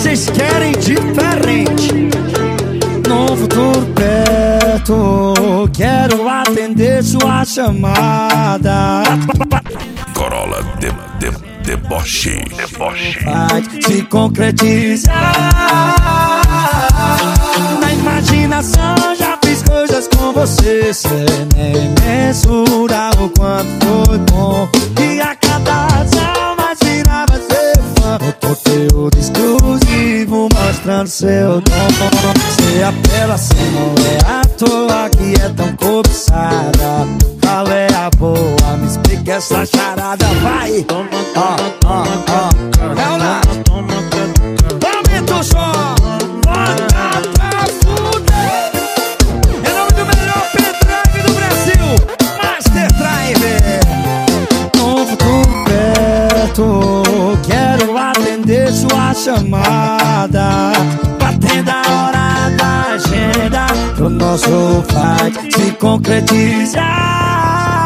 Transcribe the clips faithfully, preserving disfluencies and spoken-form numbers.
vocês querem diferente. No futuro perto, quero atender sua chamada. Corolla de, de, deboche, deboche. Vai se concretizar. Na imaginação já fiz coisas com você, sem nem mensurar o quanto foi bom. E a cada ação mais virava ser fã. O conteúdo exclusivo mostrando seu dom. Você apela, cê não é à toa que é tão cobiçada. Qual é a boa? Me explica essa charada, vai! Ó, ó, ó, Leonardo, aumenta o som, bota pra fuder. É nome do melhor pendrive do Brasil, Master Driver. No futuro perto, quero atender sua chamada. Batendo a hora da agenda pro nosso fight se concretizar.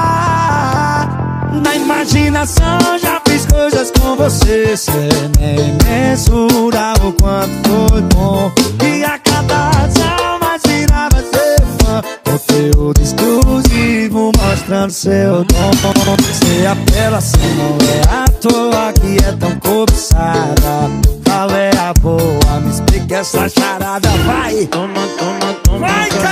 Na imaginação já fiz coisas com você, sem nem mensurar o quanto foi bom. E a cada ação mais virava ser fã. Conteúdo exclusivo mostrando seu dom. Você apela, cê não é à toa que é tão cobiçada. Qual é a boa? Me explica essa charada, vai! Toma, toma, toma. Vai, cara!